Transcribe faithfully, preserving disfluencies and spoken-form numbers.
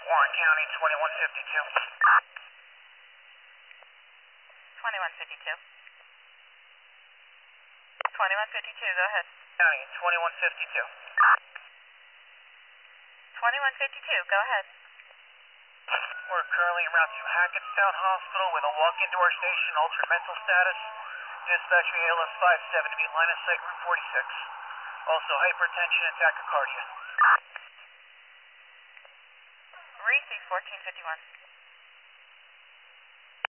Warren County, twenty-one fifty-two. twenty-one fifty-two. twenty-one fifty-two, go ahead. County, twenty-one fifty-two. twenty-one fifty-two, go ahead. We're currently en route to Hackettstown Hospital with a walk into our station, altered mental status. Dispatching A L S five seven to meet line of sight Route forty-six. Also hypertension and tachycardia. Receive fourteen fifty-one.